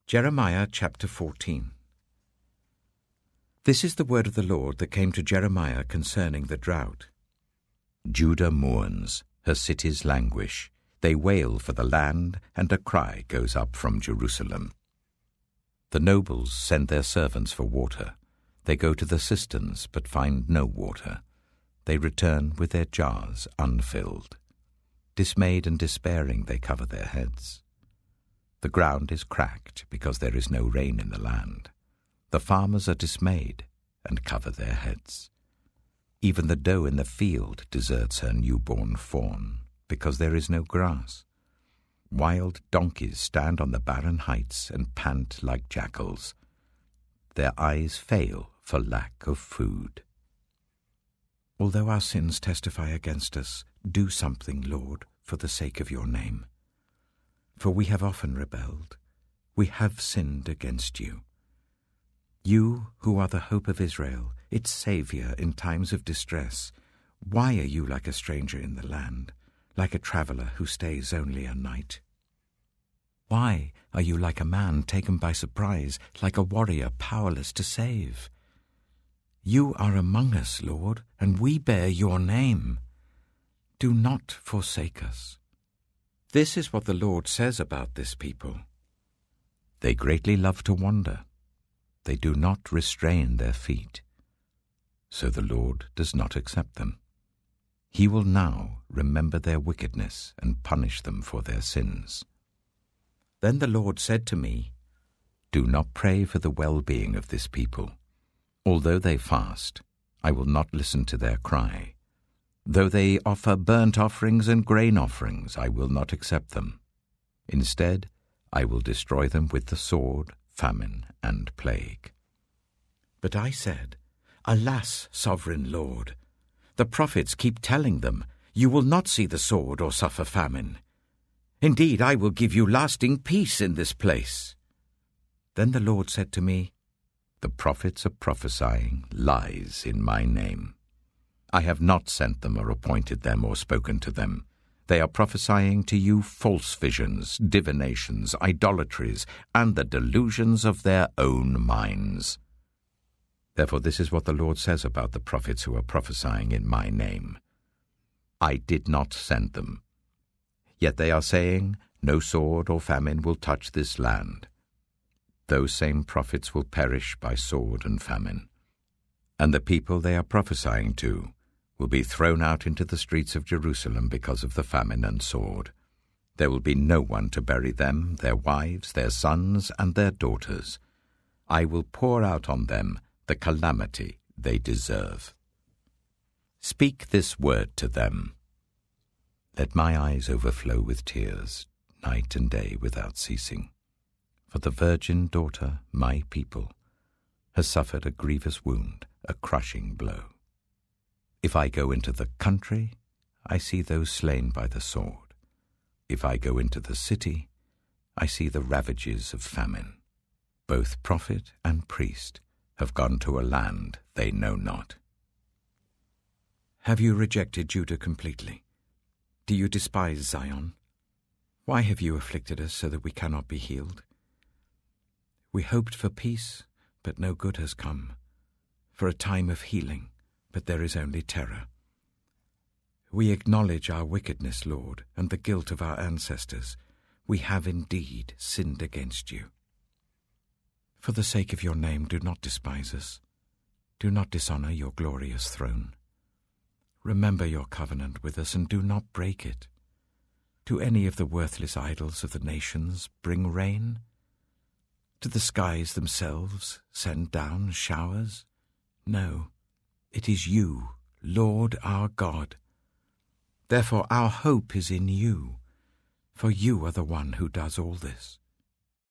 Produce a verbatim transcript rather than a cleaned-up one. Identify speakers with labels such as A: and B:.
A: Jeremiah chapter fourteen. This is the word of the Lord that came to Jeremiah concerning the drought. Judah mourns, her cities languish. They wail for the land, and a cry goes up from Jerusalem. The nobles send their servants for water. They go to the cisterns, but find no water. They return with their jars unfilled. Dismayed and despairing, they cover their heads. The ground is cracked because there is no rain in the land. The farmers are dismayed and cover their heads. Even the doe in the field deserts her newborn fawn because there is no grass. Wild donkeys stand on the barren heights and pant like jackals. Their eyes fail for lack of food. Although our sins testify against us, do something, Lord, for the sake of your name. For we have often rebelled. We have sinned against you. You, who are the hope of Israel, its Saviour in times of distress, why are you like a stranger in the land, like a traveller who stays only a night? Why are you like a man taken by surprise, like a warrior powerless to save? You are among us, Lord, and we bear your name. Do not forsake us. This is what the Lord says about this people. They greatly love to wander. They do not restrain their feet. So the Lord does not accept them. He will now remember their wickedness and punish them for their sins. Then the Lord said to me, Do not pray for the well-being of this people. Although they fast, I will not listen to their cry. Though they offer burnt offerings and grain offerings, I will not accept them. Instead, I will destroy them with the sword, famine, and plague. But I said, Alas, sovereign Lord! The prophets keep telling them, You will not see the sword or suffer famine. Indeed, I will give you lasting peace in this place. Then the Lord said to me, The prophets are prophesying lies in my name. I have not sent them or appointed them or spoken to them. They are prophesying to you false visions, divinations, idolatries, and the delusions of their own minds. Therefore this is what the Lord says about the prophets who are prophesying in my name. I did not send them. Yet they are saying, No sword or famine will touch this land. Those same prophets will perish by sword and famine. And the people they are prophesying to will be thrown out into the streets of Jerusalem because of the famine and sword. There will be no one to bury them, their wives, their sons, and their daughters. I will pour out on them the calamity they deserve. Speak this word to them. Let my eyes overflow with tears, night and day without ceasing. For the virgin daughter, my people, has suffered a grievous wound, a crushing blow. If I go into the country, I see those slain by the sword. If I go into the city, I see the ravages of famine. Both prophet and priest have gone to a land they know not. Have you rejected Judah completely? Do you despise Zion? Why have you afflicted us so that we cannot be healed? We hoped for peace, but no good has come, for a time of healing, but there is only terror. We acknowledge our wickedness, Lord, and the guilt of our ancestors. We have indeed sinned against you. For the sake of your name, do not despise us. Do not dishonor your glorious throne. Remember your covenant with us and do not break it. Do any of the worthless idols of the nations bring rain? Do the skies themselves send down showers? No, it is you, Lord our God. Therefore our hope is in you, for you are the one who does all this.